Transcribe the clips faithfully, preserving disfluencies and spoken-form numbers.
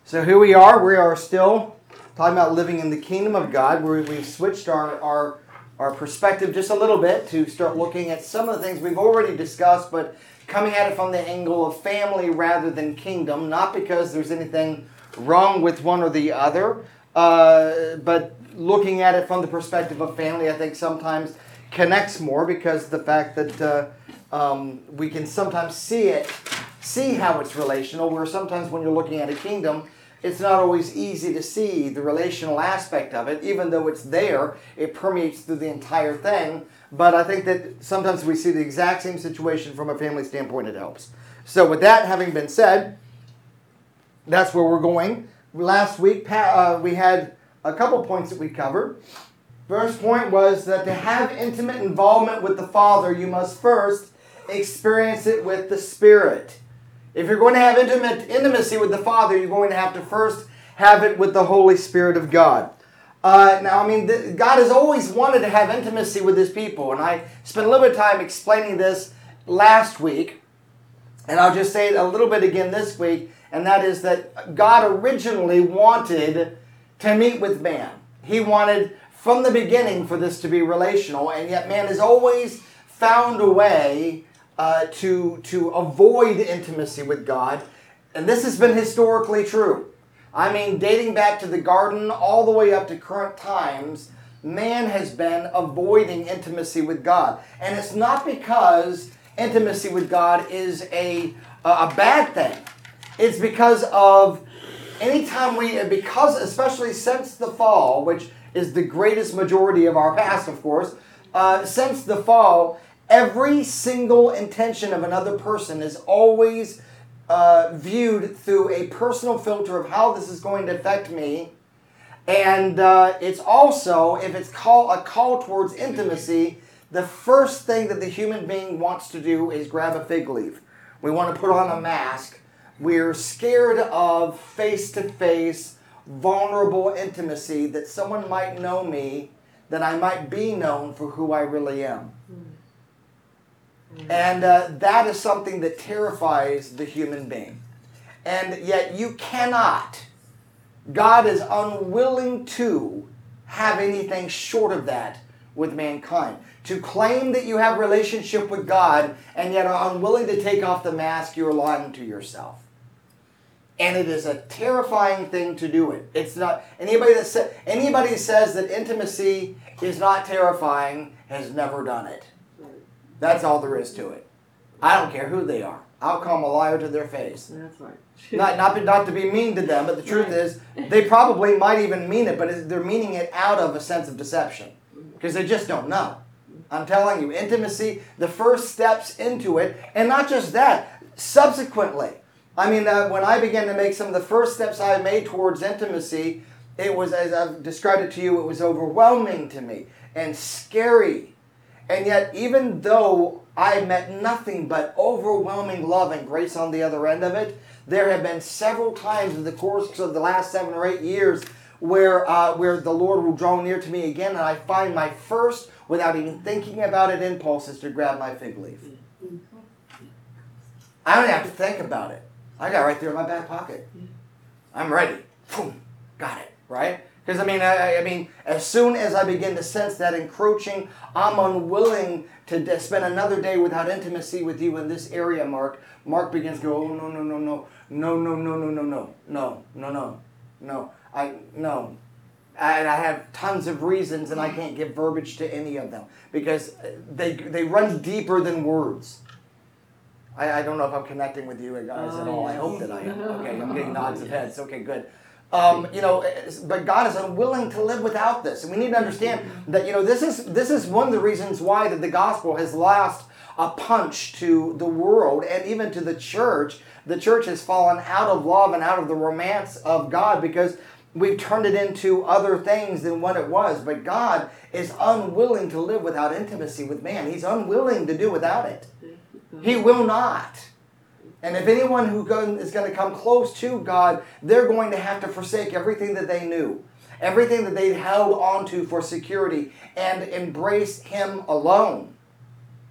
So here we are. We are still talking about living in the kingdom of God, where we've switched our, our, our perspective just a little bit to start looking at some of the things we've already discussed, but coming at it from the angle of family rather than kingdom, not because there's anything wrong with one or the other, uh, but looking at it from the perspective of family, I think sometimes connects more because the fact that uh, um, we can sometimes see it, see how it's relational, where sometimes when you're looking at a kingdom, it's not always easy to see the relational aspect of it. Even though it's there, it permeates through the entire thing. But I think that sometimes we see the exact same situation from a family standpoint, it helps. So with that having been said, that's where we're going. Last week, uh, we had a couple points that we covered. First point was that to have intimate involvement with the Father, you must first experience it with the Spirit. If you're going to have intimate intimacy with the Father, you're going to have to first have it with the Holy Spirit of God. Uh, now, I mean, the, God has always wanted to have intimacy with His people, and I spent a little bit of time explaining this last week, and I'll just say it a little bit again this week, and that is that God originally wanted to meet with man. He wanted from the beginning for this to be relational, and yet man has always found a way uh, to, to avoid intimacy with God, and this has been historically true. I mean, dating back to the garden all the way up to current times, man has been avoiding intimacy with God. And it's not because intimacy with God is a, a bad thing. It's because of anytime we, because especially since the fall, which is the greatest majority of our past, of course, uh, since the fall, every single intention of another person is always uh, viewed through a personal filter of how this is going to affect me. And uh, it's also, if it's call, a call towards intimacy, the first thing that the human being wants to do is grab a fig leaf. We want to put on a mask. We're scared of face-to-face, vulnerable intimacy, that someone might know me, that I might be known for who I really am. Mm-hmm. And uh, that is something that terrifies the human being. And yet you cannot, God is unwilling to have anything short of that with mankind. To claim that you have relationship with God and yet are unwilling to take off the mask, you're lying to yourself. And it is a terrifying thing to do it. It's not anybody that sa- anybody says that intimacy is not terrifying has never done it. That's all there is to it. I don't care who they are. I'll call them a liar to their face. That's right. not, not, not to be mean to them, but the truth right. is they probably might even mean it, but they're meaning it out of a sense of deception. Because they just don't know. I'm telling you, intimacy, the first steps into it, and not just that, subsequently. I mean, uh, when I began to make some of the first steps I made towards intimacy, it was, as I've described it to you, it was overwhelming to me and scary. And yet, even though I met nothing but overwhelming love and grace on the other end of it, there have been several times in the course of the last seven or eight years where uh, where the Lord will draw near to me again, and I find my first, without even thinking about it, impulse is to grab my fig leaf. I don't have to think about it. I got it right there in my back pocket. I'm ready. Boom, got it, right? Because I mean, I, I mean, as soon as I begin to sense that encroaching, I'm unwilling to spend another day without intimacy with you in this area, Mark. Mark begins to go, oh, no, no, no, no, no, no, no, no, no, no, no, no, no, no, I, no. And I have tons of reasons, and I can't give verbiage to any of them because they they run deeper than words. I, I don't know if I'm connecting with you guys at all. I hope that I am. Okay, I'm getting nods of heads. Okay, good. Um, you know, but God is unwilling to live without this, and we need to understand that you know this is this is one of the reasons why that the gospel has lost a punch to the world and even to the church. The church has fallen out of love and out of the romance of God because we've turned it into other things than what it was. But God is unwilling to live without intimacy with man. He's unwilling to do without it. He will not. And if anyone who is going to come close to God, they're going to have to forsake everything that they knew, everything that they held onto for security, and embrace Him alone.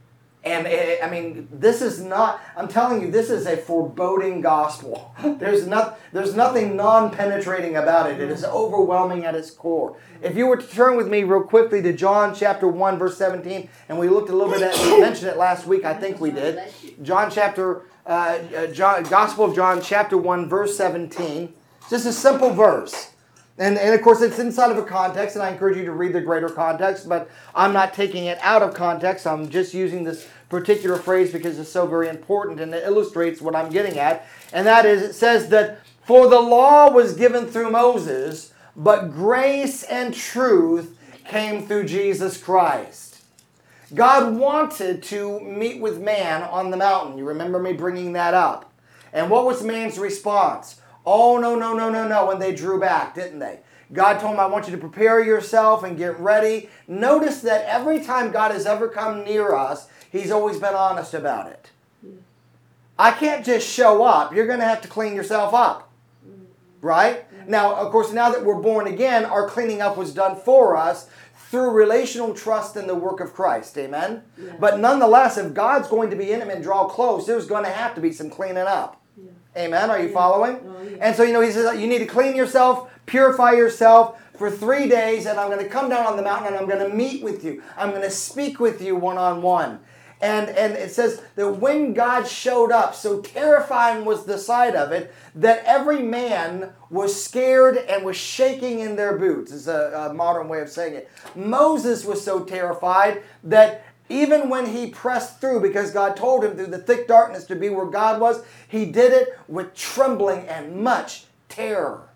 And uh, I mean, this is not, I'm telling you, this is a foreboding gospel. There's, not, there's nothing non-penetrating about it. It is overwhelming at its core. If you were to turn with me real quickly to John chapter one, verse seventeen, and we looked a little bit at, we mentioned it last week, I think we did. John chapter, uh, uh, John, Gospel of John chapter one, verse seventeen. Just a simple verse. And, and of course, it's inside of a context, and I encourage you to read the greater context, but I'm not taking it out of context. I'm just using this particular phrase because it's so very important, and it illustrates what I'm getting at. And that is, it says that, "For the law was given through Moses, but grace and truth came through Jesus Christ." God wanted to meet with man on the mountain. You remember me bringing that up. And what was man's response? Oh, no, no, no, no, no, when they drew back, didn't they? God told him, "I want you to prepare yourself and get ready." Notice that every time God has ever come near us, He's always been honest about it. I can't just show up. You're going to have to clean yourself up. Right? Now, of course, now that we're born again, our cleaning up was done for us through relational trust in the work of Christ. Amen? Yeah. But nonetheless, if God's going to be intimate and draw close, there's going to have to be some cleaning up. Yeah. Amen? Are you yeah. following? Oh, yeah. And so, you know, he says, you need to clean yourself, purify yourself for three days, and I'm going to come down on the mountain and I'm going to meet with you. I'm going to speak with you one-on-one. And, and it says that when God showed up, so terrifying was the sight of it, that every man was scared and was shaking in their boots, is a, a modern way of saying it. Moses was so terrified that even when he pressed through, because God told him through the thick darkness to be where God was, he did it with trembling and much terror.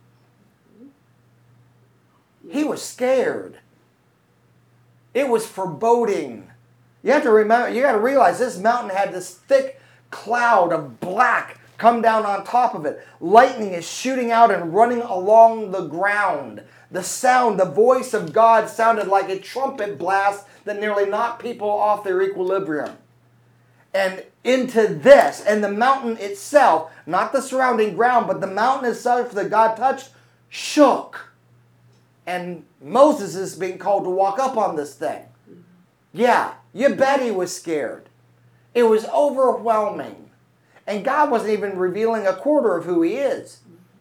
He was scared. It was foreboding. You have to remember, you got to realize this mountain had this thick cloud of black come down on top of it. Lightning is shooting out and running along the ground. The sound, the voice of God sounded like a trumpet blast that nearly knocked people off their equilibrium. And into this, and the mountain itself, not the surrounding ground, but the mountain itself that God touched, shook. And Moses is being called to walk up on this thing. Yeah, you bet he was scared. It was overwhelming. And God wasn't even revealing a quarter of who He is.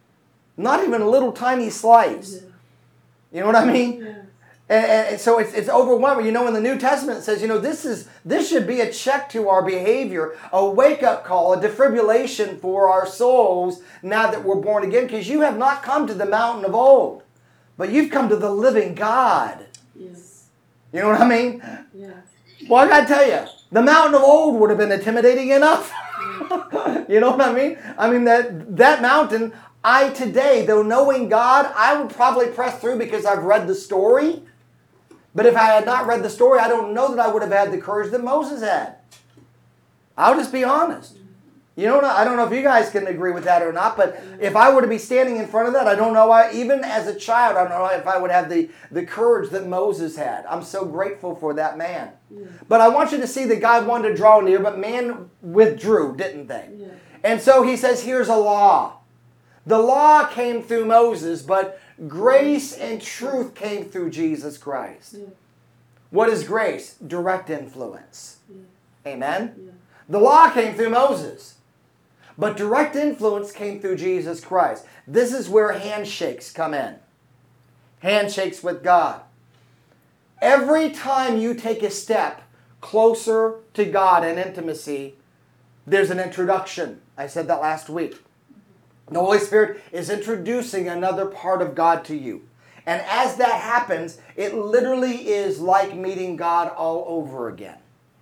Not even a little tiny slice. You know what I mean? Yeah. And, and so it's, it's overwhelming. You know, in the New Testament it says, you know, this is this should be a check to our behavior, a wake-up call, a defibrillation for our souls now that we're born again, because you have not come to the mountain of old, but you've come to the living God. Yes. You know what I mean? Yeah. Well, I got to tell you, the mountain of old would have been intimidating enough. Yeah. You know what I mean? I mean, that, that mountain, I today, though knowing God, I would probably press through because I've read the story. But if I had not read the story, I don't know that I would have had the courage that Moses had. I'll just be honest. You know, I don't know if you guys can agree with that or not, but if I were to be standing in front of that, I don't know why, even as a child, I don't know if I would have the, the courage that Moses had. I'm so grateful for that man. Yeah. But I want you to see that God wanted to draw near, but man withdrew, didn't they? Yeah. And so He says, here's a law. The law came through Moses, but grace and truth came through Jesus Christ. Yeah. What is grace? Direct influence. Yeah. Amen? Yeah. The law came through Moses. But direct influence came through Jesus Christ. This is where handshakes come in. Handshakes with God. Every time you take a step closer to God in intimacy, there's an introduction. I said that last week. The Holy Spirit is introducing another part of God to you. And as that happens, it literally is like meeting God all over again.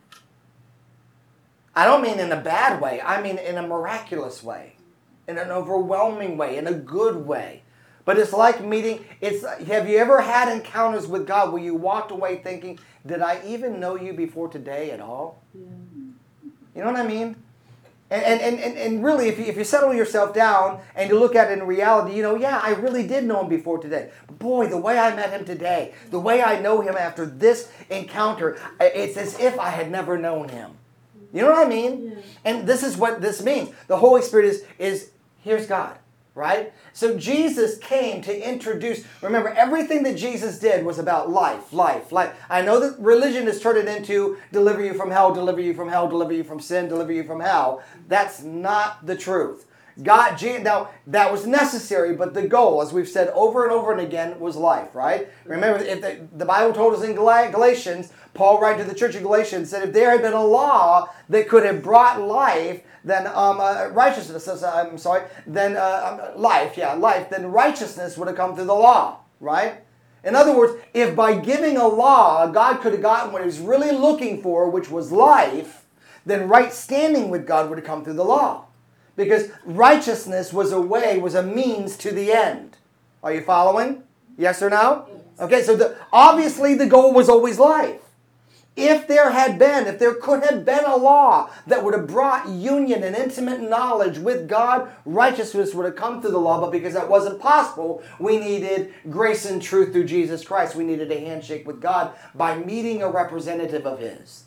I don't mean in a bad way. I mean in a miraculous way. In an overwhelming way. In a good way. But it's like meeting... It's. Have you ever had encounters with God where you walked away thinking, did I even know you before today at all? Yeah. You know what I mean? And, and, and, and really, if you, if you settle yourself down and you look at it in reality, you know, yeah, I really did know Him before today. But boy, the way I met Him today, the way I know Him after this encounter, it's as if I had never known Him. You know what I mean? Yeah. And this is what this means. The Holy Spirit is, is here's God right? So Jesus came to introduce, remember, everything that Jesus did was about life, life, life. I know that religion has turned it into deliver you from hell, deliver you from hell, deliver you from sin, deliver you from hell. That's not the truth. God, now that was necessary, but the goal, as we've said over and over and again, was life, right? Remember, if the, the Bible told us in Galatians, Paul writing to the church of Galatians, said if there had been a law that could have brought life, then um, uh, righteousness, uh, I'm sorry, then uh, life, yeah, life, then righteousness would have come through the law, right? In other words, if by giving a law, God could have gotten what he was really looking for, which was life, then right standing with God would have come through the law. Because righteousness was a way, was a means to the end. Are you following? Yes or no? Yes. Okay, so the, obviously the goal was always life. If there had been, if there could have been a law that would have brought union and intimate knowledge with God, righteousness would have come through the law, but because that wasn't possible, we needed grace and truth through Jesus Christ. We needed a handshake with God by meeting a representative of His.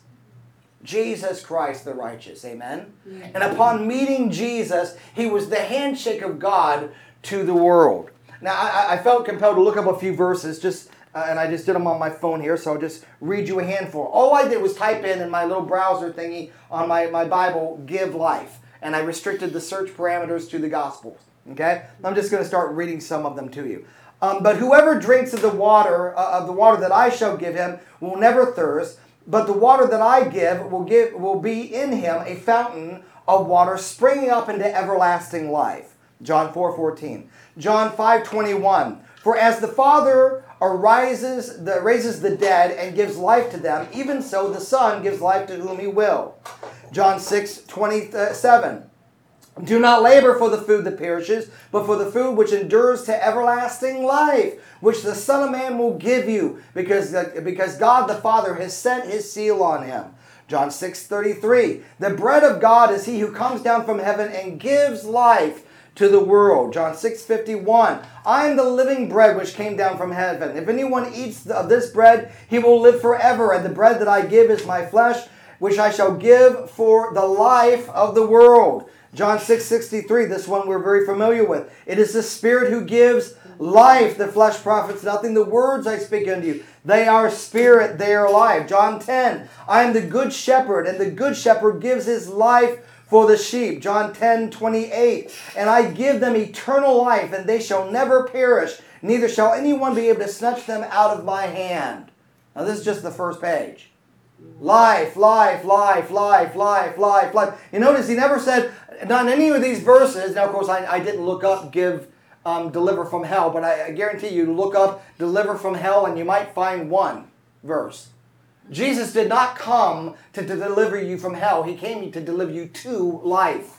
Jesus Christ the righteous, amen? Yeah. And upon meeting Jesus, He was the handshake of God to the world. Now, I, I felt compelled to look up a few verses, just uh, and I just did them on my phone here, so I'll just read you a handful. All I did was type in in my little browser thingy on my, my Bible, give life. And I restricted the search parameters to the Gospels, okay? I'm just going to start reading some of them to you. Um, but whoever drinks of the water, uh, of the water that I shall give him will never thirst. But the water that I give will give will be in him a fountain of water springing up into everlasting life. John four fourteen. John five twenty-one. For as the Father arises, the, raises the dead and gives life to them, even so the Son gives life to whom He will. John six twenty-seven. Do not labor for the food that perishes, but for the food which endures to everlasting life, which the Son of Man will give you, because, because God the Father has sent His seal on Him. John six thirty-three. The bread of God is He who comes down from heaven and gives life to the world. John six fifty-one. I am the living bread which came down from heaven. If anyone eats of this bread, he will live forever. And the bread that I give is my flesh, which I shall give for the life of the world. John six sixty-three, this one we're very familiar with. It is the Spirit who gives life. The flesh profits nothing. The words I speak unto you, they are spirit, they are life. John ten, I am the good shepherd, and the good shepherd gives his life for the sheep. John ten twenty-eight, and I give them eternal life, and they shall never perish, neither shall anyone be able to snatch them out of my hand. Now this is just the first page. Life, life, life, life, life, life, life. You notice he never said, not in any of these verses, now of course I, I didn't look up give, um, deliver from hell, but I, I guarantee you look up deliver from hell and you might find one verse. Jesus did not come to, to deliver you from hell. He came to deliver you to life.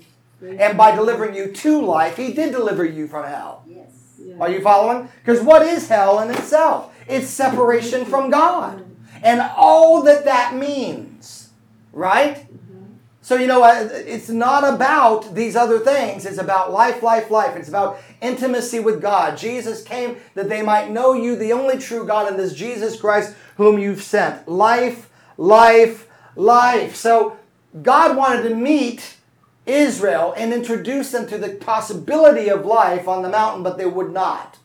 And by delivering you to life, He did deliver you from hell. Yes. Yeah. Are you following? Because what is hell in itself? It's separation from God. And all that that means, right? Mm-hmm. So, you know, it's not about these other things. It's about life, life, life. It's about intimacy with God. Jesus came that they might know you, the only true God, and this Jesus Christ whom you've sent. Life, life, life. So God wanted to meet Israel and introduce them to the possibility of life on the mountain, but they would not.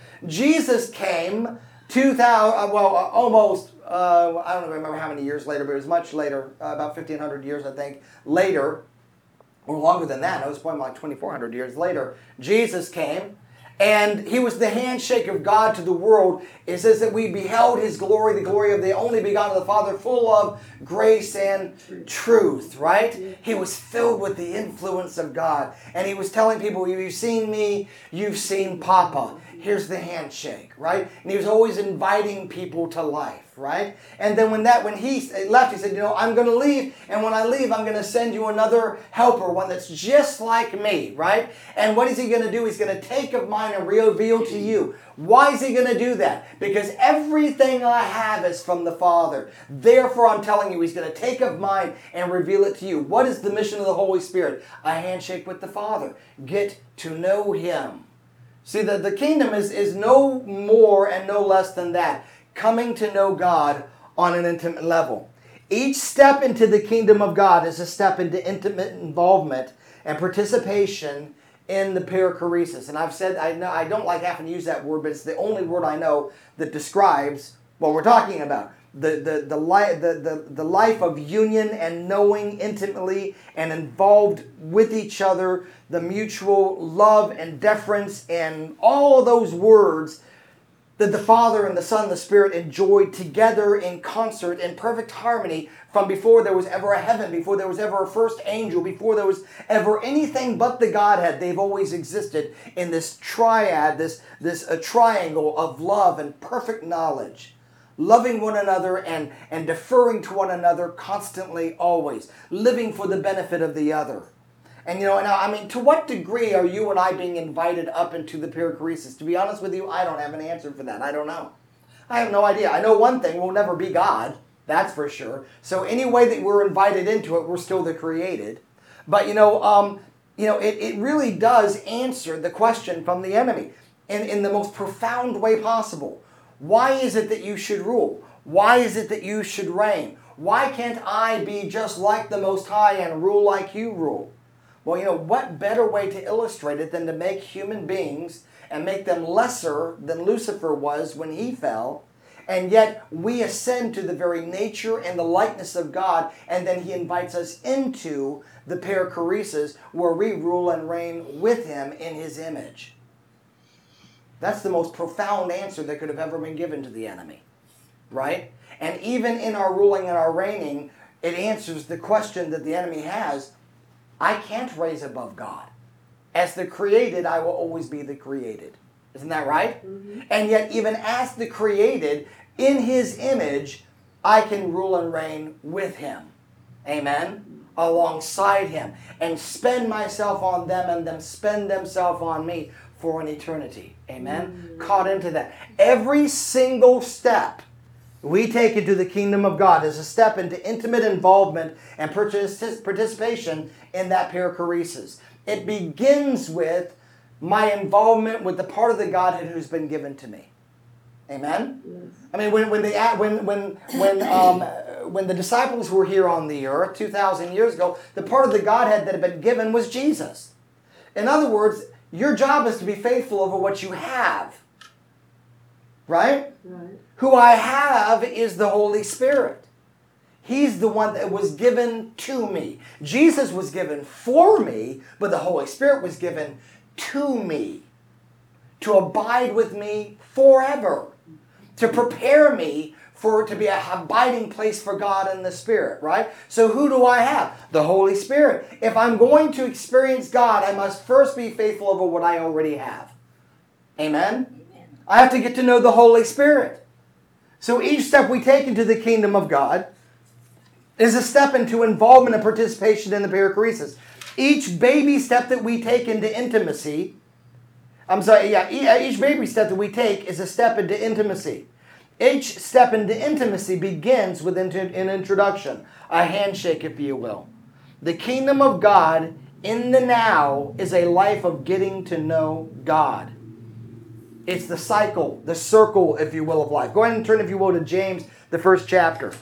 Jesus came two thousand, well, almost, uh, I don't remember how many years later, but it was much later, uh, about fifteen hundred years, I think, later, or longer than that. It was probably like twenty-four hundred years later. Jesus came, and He was the handshake of God to the world. It says that we beheld His glory, the glory of the only begotten of the Father, full of grace and truth, right? He was filled with the influence of God. And He was telling people, you've seen me, you've seen Papa. Here's the handshake, right? And He was always inviting people to life, right? And then when that when He left, He said, you know, I'm going to leave. And when I leave, I'm going to send you another helper, one that's just like me, right? And what is He going to do? He's going to take of mine and reveal to you. Why is He going to do that? Because everything I have is from the Father. Therefore, I'm telling you, He's going to take of mine and reveal it to you. What is the mission of the Holy Spirit? A handshake with the Father. Get to know Him. See, the, the kingdom is, is no more and no less than that. Coming to know God on an intimate level. Each step into the kingdom of God is a step into intimate involvement and participation in the perichoresis. And I've said, I know I don't like having to use that word, but it's the only word I know that describes what we're talking about. The, the, the, li- the, the, the life of union and knowing intimately and involved with each other, the mutual love and deference and all of those words that the Father and the Son and the Spirit enjoyed together in concert in perfect harmony from before there was ever a heaven, before there was ever a first angel, before there was ever anything but the Godhead. They've always existed in this triad, this, this a triangle of love and perfect knowledge, loving one another and, and deferring to one another constantly, always, living for the benefit of the other. And, you know, and I mean, to what degree are you and I being invited up into the perichoresis? To be honest with you, I don't have an answer for that. I don't know. I have no idea. I know one thing, we'll never be God. That's for sure. So any way that we're invited into it, we're still the created. But, you know, um, you know, it, it really does answer the question from the enemy in, in the most profound way possible. Why is it that you should rule? Why is it that you should reign? Why can't I be just like the Most High and rule like you rule? Well, you know, what better way to illustrate it than to make human beings and make them lesser than Lucifer was when he fell, and yet we ascend to the very nature and the likeness of God, and then he invites us into the perichoresis where we rule and reign with him in his image. That's the most profound answer that could have ever been given to the enemy, right? And even in our ruling and our reigning, it answers the question that the enemy has. I can't raise above God. As the created, I will always be the created. Isn't that right? Mm-hmm. And yet, even as the created, in his image, I can rule and reign with him. Amen? Alongside him. And spend myself on them and them spend themselves on me for an eternity. Amen? Mm-hmm. Caught into that. Every single step we take into the kingdom of God is a step into intimate involvement and participation in that perichoresis. It begins with my involvement with the part of the Godhead who's been given to me. Amen? Yes. I mean, when when they when when when um when the disciples were here on the earth two thousand years ago, the part of the Godhead that had been given was Jesus. In other words, your job is to be faithful over what you have. Right? Right. Who I have is the Holy Spirit. He's the one that was given to me. Jesus was given for me, but the Holy Spirit was given to me to abide with me forever, to prepare me for to be a abiding place for God and the Spirit, right? So who do I have? The Holy Spirit. If I'm going to experience God, I must first be faithful over what I already have. Amen? I have to get to know the Holy Spirit. So each step we take into the kingdom of God is a step into involvement and participation in the perichoresis. Each baby step that we take into intimacy, I'm sorry, yeah, each baby step that we take is a step into intimacy. Each step into intimacy begins with an introduction, a handshake, if you will. The kingdom of God in the now is a life of getting to know God. It's the cycle, the circle, if you will, of life. Go ahead and turn, if you will, to James, the first chapter.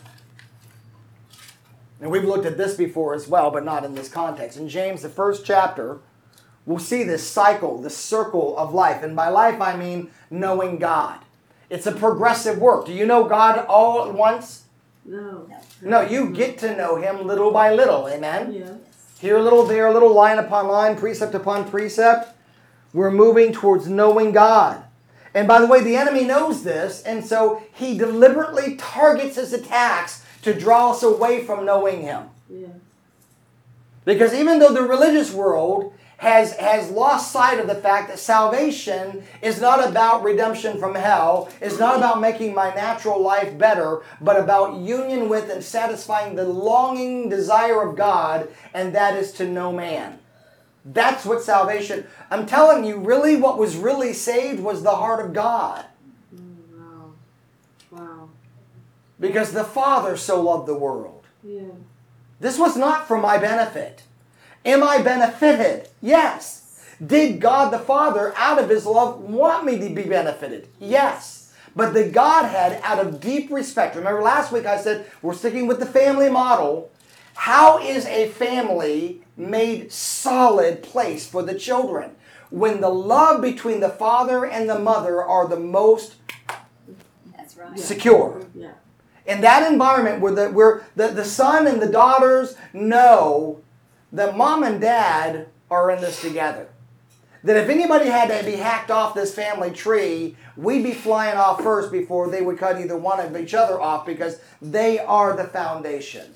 And we've looked at this before as well, but not in this context. In James, the first chapter, we'll see this cycle, this circle of life. And by life, I mean knowing God. It's a progressive work. Do you know God all at once? No. No, you get to know him little by little. Amen? Yes. Here a little, there a little, line upon line, precept upon precept. We're moving towards knowing God. And by the way, the enemy knows this, and so he deliberately targets his attacks to draw us away from knowing him. Yeah. Because even though the religious world has, has lost sight of the fact that salvation is not about redemption from hell, it's not about making my natural life better, but about union with and satisfying the longing desire of God, and that is to know man. That's what salvation, I'm telling you, really what was really saved was the heart of God. Mm, wow. Wow. Because the Father so loved the world. Yeah. This was not for my benefit. Am I benefited? Yes. Did God the Father, out of his love, want me to be benefited? Yes. But the Godhead, out of deep respect, remember last week I said we're sticking with the family model. How is a family made solid place for the children? when the love between the father and the mother are the most That's right. secure. Yeah. In that environment where the, where the, the son and the daughters know that mom and dad are in this together. That if anybody had to be hacked off this family tree, we'd be flying off first before they would cut either one of each other off, because they are the foundation.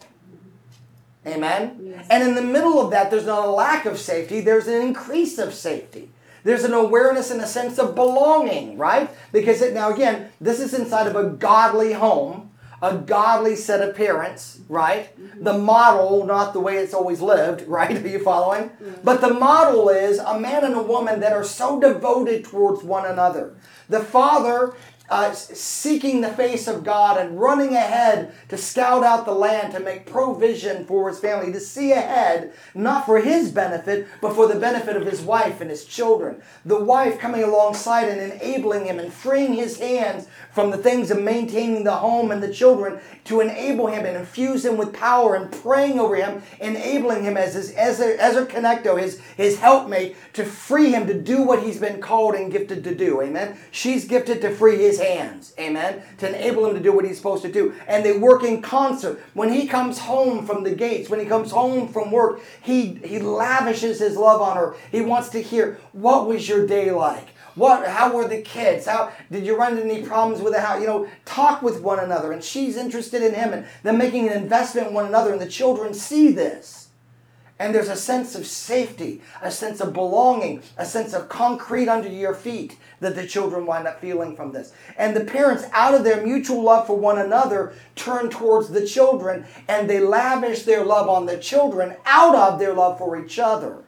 Amen? Yes. And in the middle of that, there's not a lack of safety, there's an increase of safety. There's an awareness and a sense of belonging, right? Because it, now again, this is inside of a godly home, a godly set of parents, right? Mm-hmm. The model, not the way it's always lived, right? Are you following? Mm-hmm. But the model is a man and a woman that are so devoted towards one another. The father uh, seeking the face of God and running ahead to scout out the land, to make provision for his family, to see ahead, not for his benefit, but for the benefit of his wife and his children. The wife coming alongside and enabling him and freeing his hands from the things of maintaining the home and the children, to enable him and infuse him with power and praying over him, enabling him as his Ezer, Ezer Kenegdo, his, his helpmate, to free him to do what he's been called and gifted to do. Amen. She's gifted to free his hands. Amen. To enable him to do what he's supposed to do. And they work in concert. When he comes home from the gates, when he comes home from work, he, he lavishes his love on her. He wants to hear, what was your day like? What? How were the kids? How did you run into any problems with the house? You know, talk with one another. And she's interested in him, and them making an investment in one another. And the children see this. And there's a sense of safety, a sense of belonging, a sense of concrete under your feet that the children wind up feeling from this. And the parents, out of their mutual love for one another, turn towards the children, and they lavish their love on the children out of their love for each other.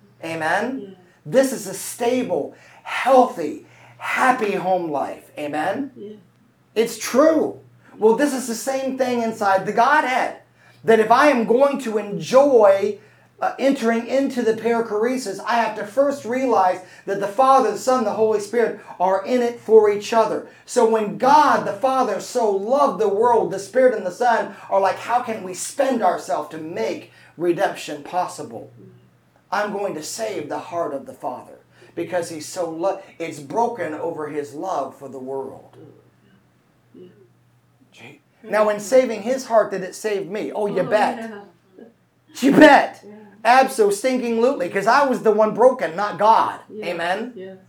Amen? Yeah. This is a stable, healthy, happy home life. Amen? Yeah. It's true. Well, this is the same thing inside the Godhead. That if I am going to enjoy uh, entering into the perichoresis, I have to first realize that the Father, the Son, the Holy Spirit are in it for each other. So when God, the Father, so loved the world, the Spirit and the Son are like, how can we spend ourselves to make redemption possible? I'm going to save the heart of the Father. Because he's so lo- it's broken over his love for the world. Gee. Now, in saving his heart, did it save me? Oh, you Oh, bet. yeah. You bet. Yeah. Abso-stinking-lutely. Because I was the one broken, not God. Yes. Amen? Yes.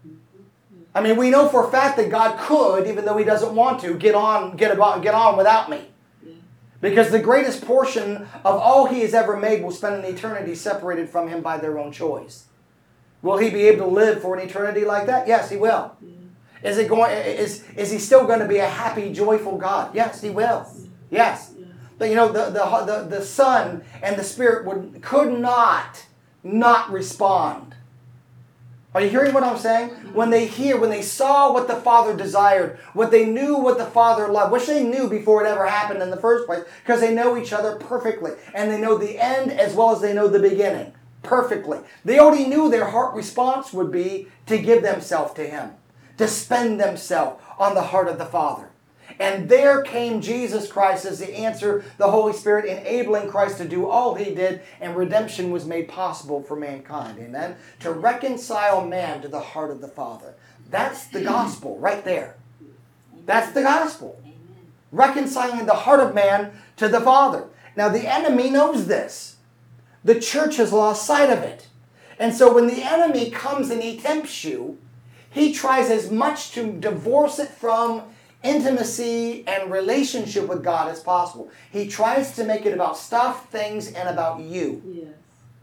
I mean, we know for a fact that God could, even though he doesn't want to, get on, get about, get on without me. Yeah. Because the greatest portion of all he has ever made will spend an eternity separated from him by their own choice. Will he be able to live for an eternity like that? Yes, he will. Yeah. Is it going? Is is he still going to be a happy, joyful God? Yes, he will. Yes. Yeah. But you know, the the the, the Son and the Spirit would could not not respond. Are you hearing what I'm saying? When they hear, when they saw what the Father desired, what they knew, what the Father loved, which they knew before it ever happened in the first place, because they know each other perfectly, and they know the end as well as they know the beginning. Perfectly. They already knew their heart response would be to give themselves to him, to spend themselves on the heart of the Father. And there came Jesus Christ as the answer, the Holy Spirit enabling Christ to do all he did, and redemption was made possible for mankind. Amen? To reconcile man to the heart of the Father. That's the gospel right there. That's the gospel. Reconciling the heart of man to the Father. Now the enemy knows this. The church has lost sight of it. And so when the enemy comes and he tempts you, he tries as much to divorce it from intimacy and relationship with God as possible. He tries to make it about stuff, things, and about you. Yes.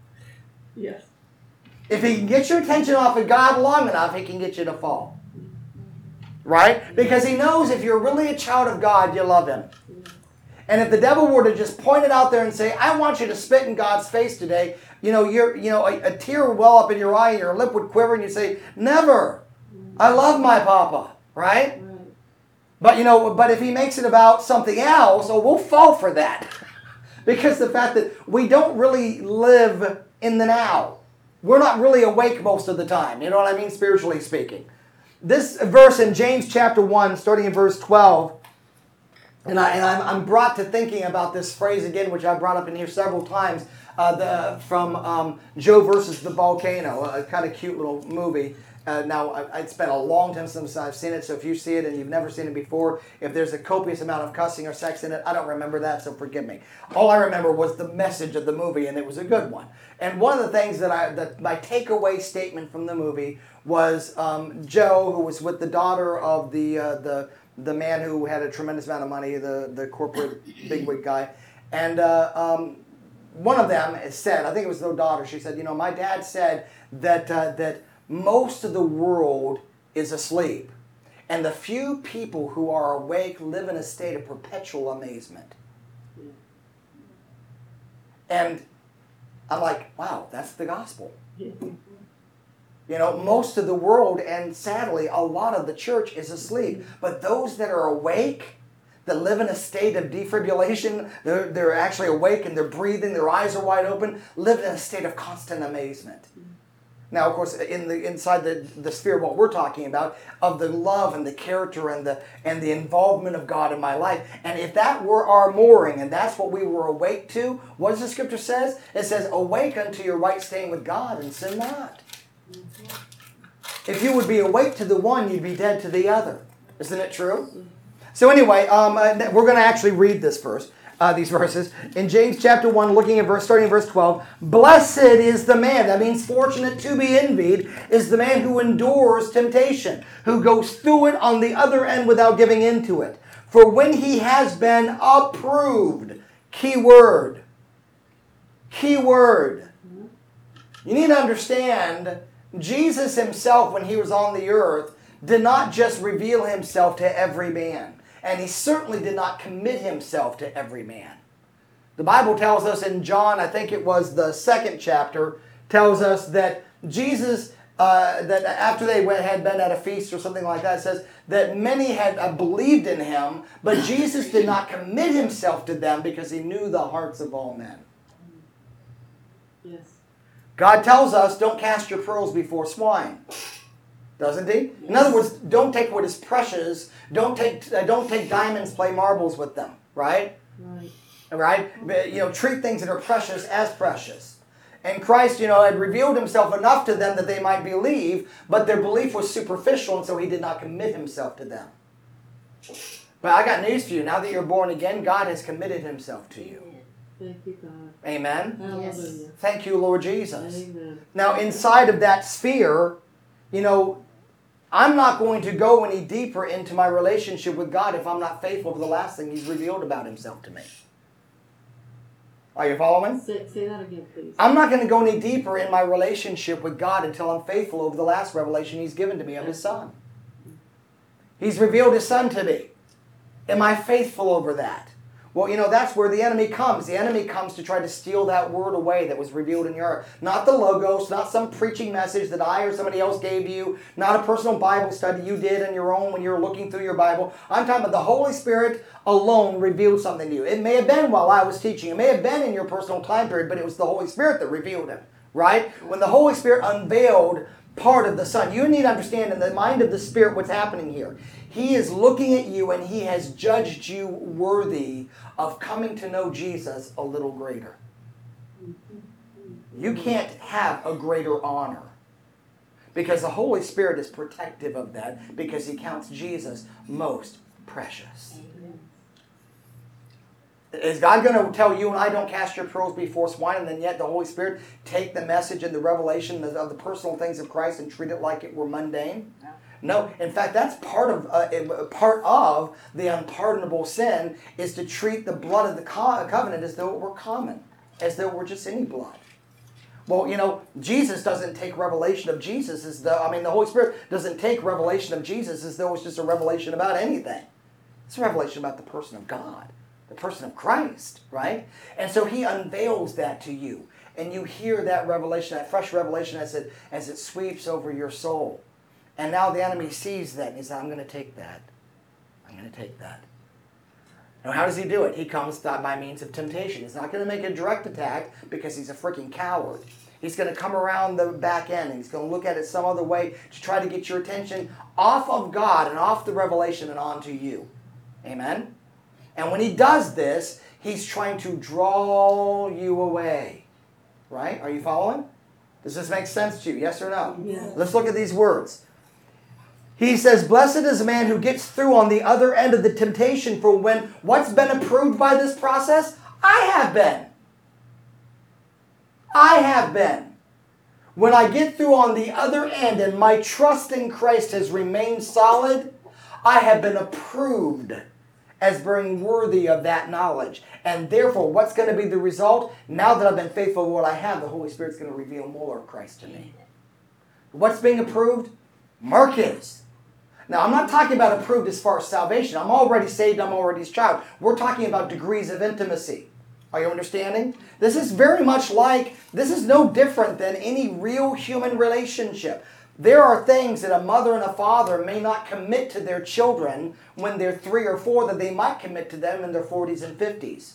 Yes. If he can get your attention off of God long enough, he can get you to fall. Right? Because he knows if you're really a child of God, you love him. And if the devil were to just point it out there and say, I want you to spit in God's face today, you know, you're, you know, a, a tear would well up in your eye and your lip would quiver and you'd say, never. I love my papa. Right? Right. But, you know, but if he makes it about something else, oh, we'll fall for that. Because the fact that we don't really live in the now. We're not really awake most of the time. You know what I mean? Spiritually speaking. This verse in James chapter one, starting in verse twelve, And, I, and I'm, I'm brought to thinking about this phrase again, which I brought up in here several times, uh, the, from um, Joe versus the Volcano, a kind of cute little movie. Uh, now, I, it's been a long time since I've seen it, so if you see it and you've never seen it before, if there's a copious amount of cussing or sex in it, I don't remember that, so forgive me. All I remember was the message of the movie, and it was a good one. And one of the things that I, that my takeaway statement from the movie was um, Joe, who was with the daughter of the uh, the the man who had a tremendous amount of money, the the corporate bigwig guy, and uh, um, one of them said, I think it was their daughter, she said, you know, my dad said that uh, that most of the world is asleep, and the few people who are awake live in a state of perpetual amazement. And I'm like, wow, that's the gospel. You know, most of the world, and sadly, a lot of the church is asleep. But those that are awake, that live in a state of defibrillation, they're, they're actually awake and they're breathing, their eyes are wide open, live in a state of constant amazement. Now, of course, in the inside the, the sphere of what we're talking about, of the love and the character and the and the involvement of God in my life. And if that were our mooring, and that's what we were awake to, what does the scripture says? It says, awake unto your right standing with God and sin not. If you would be awake to the one, you'd be dead to the other. Isn't it true? So anyway, um, we're going to actually read this verse. Uh, these verses. In James chapter one, looking at verse, starting at verse twelve, blessed is the man, that means fortunate to be envied, is the man who endures temptation, who goes through it on the other end without giving in to it. For when he has been approved, key word, key word. You need to understand, Jesus himself, when he was on the earth, did not just reveal himself to every man. And he certainly did not commit himself to every man. The Bible tells us in John, I think it was the second chapter, tells us that Jesus, uh, that after they went, had been at a feast or something like that, it says that many had uh, believed in him, but Jesus did not commit himself to them because he knew the hearts of all men. Yes. God tells us, don't cast your pearls before swine. Doesn't he? In other words, don't take what is precious. Don't take uh, don't take diamonds, play marbles with them. Right? Right. Right? You know, treat things that are precious as precious. And Christ, you know, had revealed himself enough to them that they might believe, but their belief was superficial, and so he did not commit himself to them. But I got news for you. Now that you're born again, God has committed himself to you. Thank you, God. Amen? Hallelujah. Thank you, Lord Jesus. Amen. Now, inside of that sphere, you know, I'm not going to go any deeper into my relationship with God if I'm not faithful to the last thing he's revealed about himself to me. Are you following? Say, say that again, please. I'm not going to go any deeper in my relationship with God until I'm faithful over the last revelation he's given to me of his Son. He's revealed his Son to me. Am I faithful over that? Well, you know, that's where the enemy comes. The enemy comes to try to steal that word away that was revealed in your heart. Not the logos, not some preaching message that I or somebody else gave you, not a personal Bible study you did on your own when you were looking through your Bible. I'm talking about the Holy Spirit alone revealed something to you. It may have been while I was teaching. It may have been in your personal time period, but it was the Holy Spirit that revealed it, right? When the Holy Spirit unveiled part of the Son. You need to understand in the mind of the Spirit what's happening here. He is looking at you and he has judged you worthy of coming to know Jesus a little greater. You can't have a greater honor because the Holy Spirit is protective of that because he counts Jesus most precious. Is God going to tell you and I don't cast your pearls before swine, and then yet the Holy Spirit take the message and the revelation of the personal things of Christ and treat it like it were mundane? No. In fact, that's part of uh, part of the unpardonable sin is to treat the blood of the co- covenant as though it were common, as though it were just any blood. Well, you know, Jesus doesn't take revelation of Jesus as though, I mean, the Holy Spirit doesn't take revelation of Jesus as though it's just a revelation about anything. It's a revelation about the person of God. The person of Christ, right? And so he unveils that to you. And you hear that revelation, that fresh revelation as it, as it sweeps over your soul. And now the enemy sees that and he says, I'm going to take that. I'm going to take that. Now how does he do it? He comes by means of temptation. He's not going to make a direct attack because he's a freaking coward. He's going to come around the back end and he's going to look at it some other way to try to get your attention off of God and off the revelation and onto you. Amen? And when he does this, he's trying to draw you away. Right? Are you following? Does this make sense to you? Yes or no? Yes. Let's look at these words. He says, blessed is a man who gets through on the other end of the temptation, for when what's been approved by this process? I have been. I have been. When I get through on the other end and my trust in Christ has remained solid, I have been approved as being worthy of that knowledge. And therefore, what's going to be the result? Now that I've been faithful to what I have, the Holy Spirit's going to reveal more of Christ to me. What's being approved? Mark is. Now, I'm not talking about approved as far as salvation. I'm already saved. I'm already his child. We're talking about degrees of intimacy. Are you understanding? This is very much like, this is no different than any real human relationship. There are things that a mother and a father may not commit to their children when they're three or four that they might commit to them in their forties and fifties.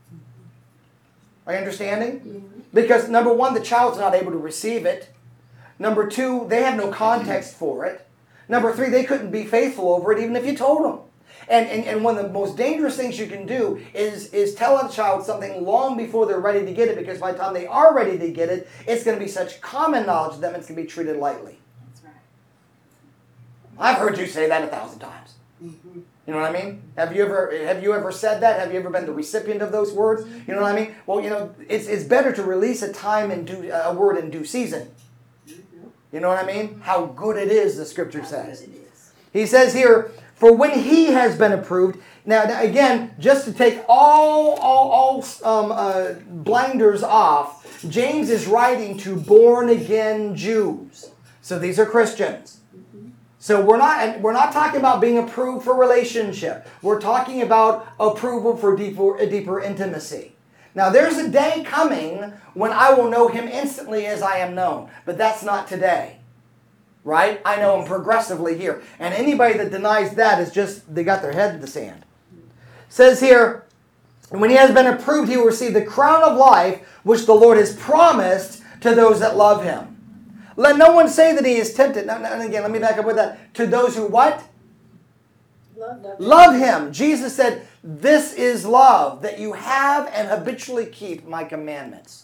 Are you understanding? Mm-hmm. Because number one, the child's not able to receive it. Number two, they have no context for it. Number three, they couldn't be faithful over it even if you told them. And, and, and one of the most dangerous things you can do is, is tell a child something long before they're ready to get it, because by the time they are ready to get it, it's going to be such common knowledge to them, it's going to be treated lightly. That's right. I've heard you say that a thousand times. Mm-hmm. You know what I mean? Have you ever have you ever said that? Have you ever been the recipient of those words? You know what I mean? Well, you know, it's it's better to release a time and do a word in due season. You know what I mean? How good it is, the Scripture says. It is. He says here, for when he has been approved. Now, again, just to take all all all um, uh, blinders off, James is writing to born again Jews. So these are Christians. So we're not we're not talking about being approved for relationship. We're talking about approval for deeper deeper intimacy. Now there's a day coming when I will know him instantly as I am known, but that's not today. Right? I know him progressively here. And anybody that denies that is just, they got their head in the sand. Says here, when he has been approved, he will receive the crown of life which the Lord has promised to those that love him. Let no one say that he is tempted. Now, and again, let me back up with that. To those who what? Love, love. Love him. Jesus said, this is love, that you have and habitually keep my commandments.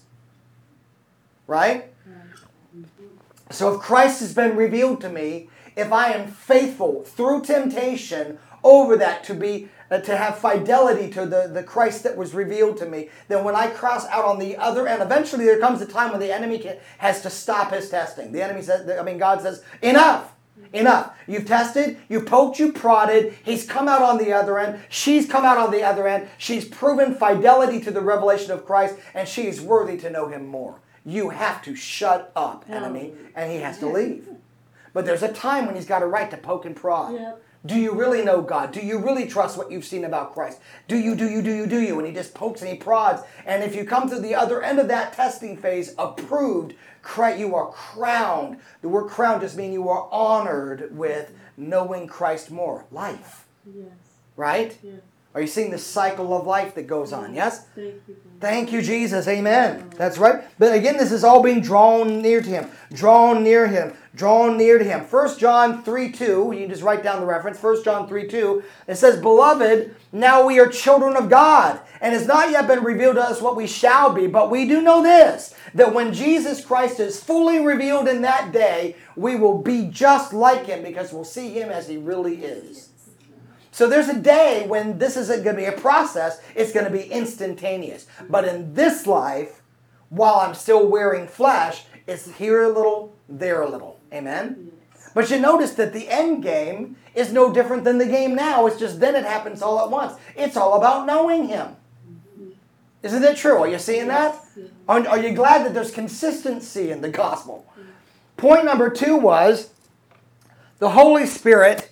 Right? So if Christ has been revealed to me, if I am faithful through temptation over that to be uh, to have fidelity to the, the Christ that was revealed to me, then when I cross out on the other end, eventually there comes a time when the enemy can, has to stop his testing. The enemy says, I mean, God says, enough, enough. You've tested, you poked, you prodded. He's come out on the other end. She's come out on the other end. She's proven fidelity to the revelation of Christ, and she is worthy to know him more. You have to shut up, enemy, and he has to leave. But there's a time when he's got a right to poke and prod. Yep. Do you really know God? Do you really trust what you've seen about Christ? Do you, do you, do you, do you? And he just pokes and he prods. And if you come to the other end of that testing phase, approved, you are crowned. The word crowned just means you are honored with knowing Christ more. Life. Yes. Right? Yes. Are you seeing the cycle of life that goes on? Yes? Thank you. Thank you, Jesus. Amen. That's right. But again, this is all being drawn near to him. Drawn near him. Drawn near to him. First John three two. You can just write down the reference. First John three two. It says, Beloved, now we are children of God. And it's not yet been revealed to us what we shall be. But we do know this, that when Jesus Christ is fully revealed in that day, we will be just like him, because we'll see him as he really is. So there's a day when this isn't going to be a process. It's going to be instantaneous. But in this life, while I'm still wearing flesh, it's here a little, there a little. Amen? Yes. But you notice that the end game is no different than the game now. It's just then it happens all at once. It's all about knowing him. Isn't it true? Are you seeing that? Yes. Are, are you glad that there's consistency in the gospel? Point number two was the Holy Spirit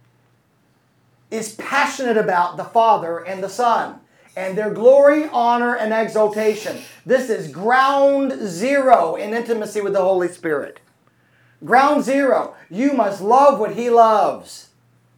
is passionate about the Father and the Son and their glory, honor, and exaltation. This is ground zero in intimacy with the Holy Spirit. Ground zero. You must love what he loves.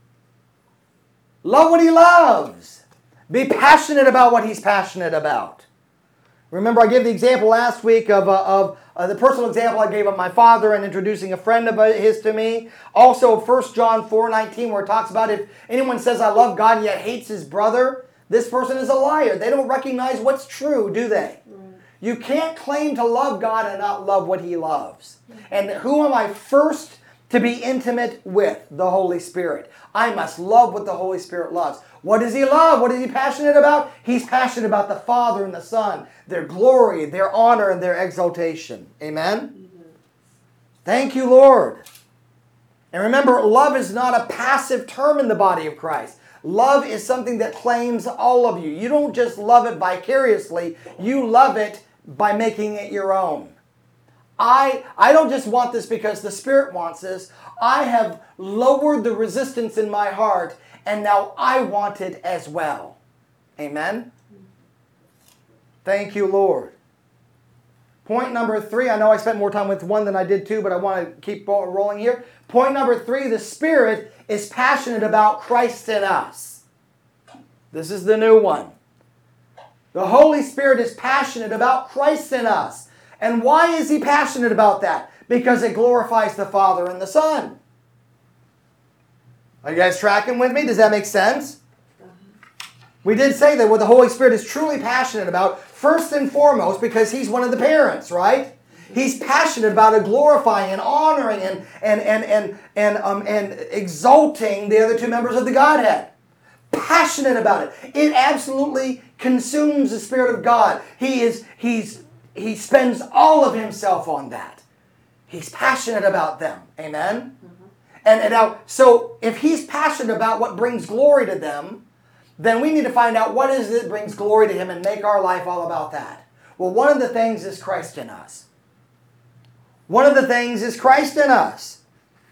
Love what he loves. Be passionate about what he's passionate about. Remember, I gave the example last week of, uh, of uh, the personal example I gave of my father and introducing a friend of his to me. Also, First John four nineteen, where it talks about if anyone says, I love God and yet hates his brother, This person is a liar. They don't recognize what's true, do they? Right. You can't claim to love God and not love what He loves. And who am I first to be intimate with? The Holy Spirit. I must love what the Holy Spirit loves. What does He love? What is He passionate about? He's passionate about the Father and the Son, their glory, their honor, and their exaltation. Amen? Thank you, Lord. And remember, love is not a passive term in the body of Christ. Love is something that claims all of you. You don't just love it vicariously. You love it by making it your own. I, I don't just want this because the Spirit wants this. I have lowered the resistance in my heart, and now I want it as well. Amen? Thank you, Lord. Point number three, I know I spent more time with one than I did two, but I want to keep rolling here. Point number three, the Spirit is passionate about Christ in us. This is the new one. The Holy Spirit is passionate about Christ in us. And why is He passionate about that? Because it glorifies the Father and the Son. Are you guys tracking with me? Does that make sense? We did say that what the Holy Spirit is truly passionate about, first and foremost, because He's one of the parents, right? He's passionate about it, glorifying and honoring and, and, and, and, and, um, and exalting the other two members of the Godhead. Passionate about it. It absolutely consumes the Spirit of God. He is, he's, he spends all of Himself on that. He's passionate about them. Amen? Mm-hmm. And, and now, so if He's passionate about what brings glory to them, then we need to find out what is it that brings glory to Him and make our life all about that. Well, one of the things is Christ in us. One of the things is Christ in us.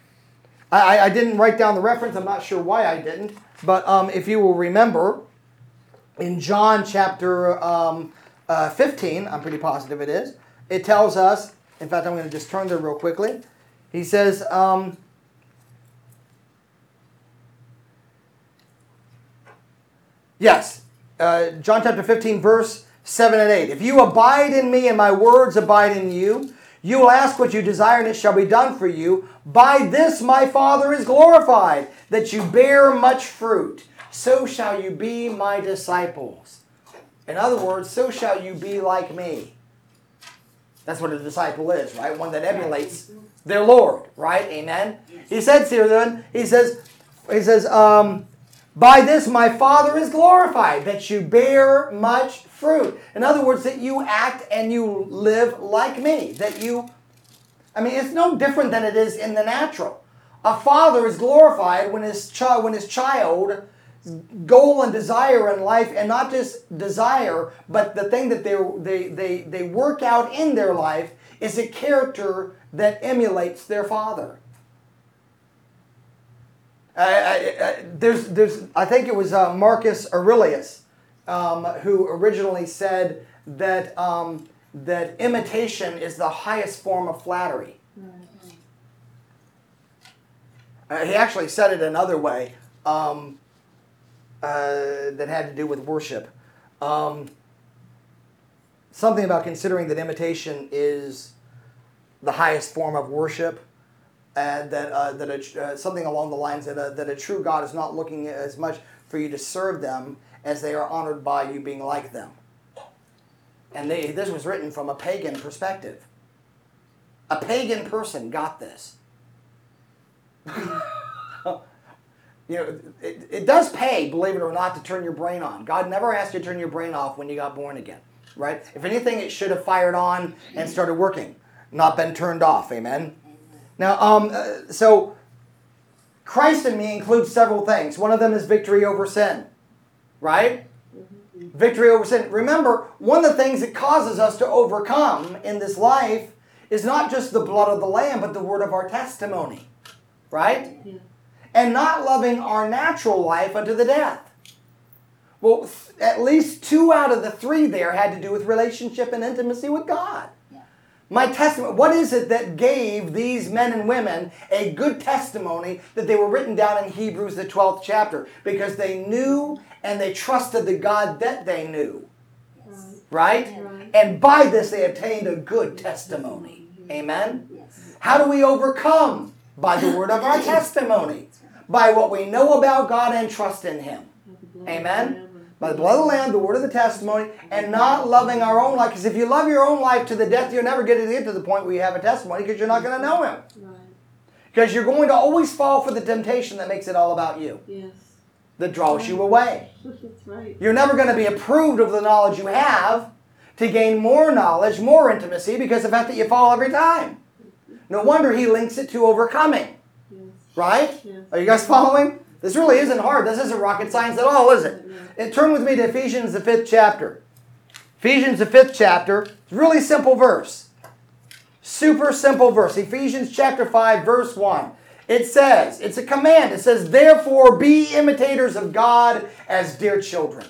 I, I didn't write down the reference. I'm not sure why I didn't. But um, if you will remember, in John chapter um, uh, fifteen, I'm pretty positive it is, it tells us, in fact, I'm going to just turn there real quickly. He says, um, yes, uh, John chapter fifteen, verse seven and eight. If you abide in me and my words abide in you, you will ask what you desire and it shall be done for you. By this my Father is glorified, that you bear much fruit. So shall you be my disciples. In other words, so shall you be like me. That's what a disciple is, right? One that emulates their Lord, right? Amen? He says here then, he says, he says, um, by this my Father is glorified, that you bear much fruit. In other words, that you act and you live like me. That you, I mean, it's no different than it is in the natural. A father is glorified when his child, when his child's goal and desire in life, and not just desire, but the thing that they they they they work out in their life is a character that emulates their father. I, I, I, there's, there's, I think it was uh, Marcus Aurelius um, who originally said that um, that imitation is the highest form of flattery. Mm-hmm. Uh, he actually said it another way um, uh, that had to do with worship. Um, something about considering that imitation is the highest form of worship. And that uh, that a, uh, something along the lines that a, that a true God is not looking as much for you to serve them as they are honored by you being like them. And they, this was written from a pagan perspective. A pagan person got this. You know, it, it does pay, believe it or not, to turn your brain on. God never asked you to turn your brain off when you got born again, right? If anything, it should have fired on and started working, not been turned off. Amen. Now, um, uh, so Christ in me includes several things. One of them is victory over sin, right? Mm-hmm. Victory over sin. Remember, one of the things that causes us to overcome in this life is not just the blood of the Lamb, but the word of our testimony, right? Yeah. And not loving our natural life unto the death. Well, at least two out of the three there had to do with relationship and intimacy with God. My testimony, what is it that gave these men and women a good testimony that they were written down in Hebrews, the twelfth chapter? Because they knew and they trusted the God that they knew. Yes. Right? Right? And by this they obtained a good testimony. Amen? Yes. How do we overcome? By the word of our testimony. By what we know about God and trust in Him. Amen? By the blood of the Lamb, the word of the testimony, and not loving our own life. Because if you love your own life to the death, you'll never get to get to the point where you have a testimony because you're not going to know Him. Right. Because you're going to always fall for the temptation that makes it all about you. Yes. That draws you away. That's right. You're never going to be approved of the knowledge you have to gain more knowledge, more intimacy, because of the fact that you fall every time. No wonder He links it to overcoming. Yes. Right? Yes. Are you guys following? This really isn't hard. This isn't rocket science at all, is it? And turn with me to Ephesians, the fifth chapter. Ephesians, the fifth chapter. It's a really simple verse. Super simple verse. Ephesians chapter five, verse one. It says, it's a command. It says, therefore be imitators of God as dear children.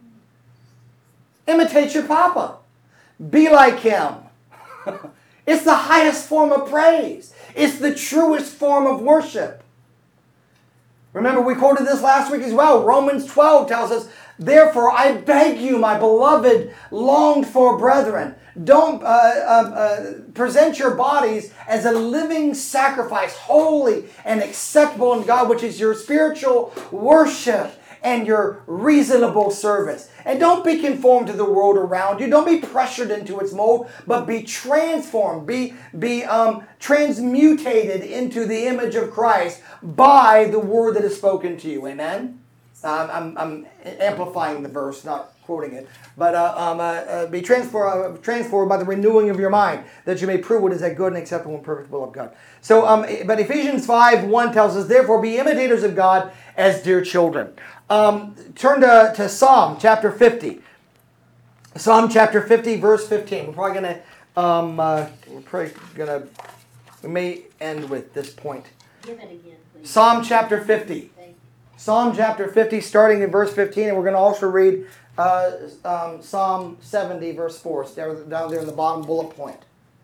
Imitate your papa. Be like him. It's the highest form of praise. It's the truest form of worship. Remember, we quoted this last week as well. Romans twelve tells us, therefore, I beg you, my beloved, longed for brethren, don't uh, uh, uh, present your bodies as a living sacrifice, holy and acceptable in God, which is your spiritual worship and your reasonable service. And don't be conformed to the world around you. Don't be pressured into its mold, but be transformed, be, be um, transmutated into the image of Christ by the word that is spoken to you. Amen? Um, I'm, I'm amplifying the verse, not quoting it. But uh, um, uh, uh, be transformed, uh, transformed by the renewing of your mind, that you may prove what is that good and acceptable and perfect will of God. So, um, but Ephesians five one tells us, therefore be imitators of God as dear children. Um, turn to, to Psalm chapter fifty. Psalm chapter fifty, verse fifteen. We're probably going to, um, uh, we're probably going to, we may end with this point. Give it again, please. Psalm chapter fifty. Thank you. Psalm chapter fifty, starting in verse fifteen, and we're going to also read uh, um, Psalm seventy, verse four. It's down down there in the bottom bullet point.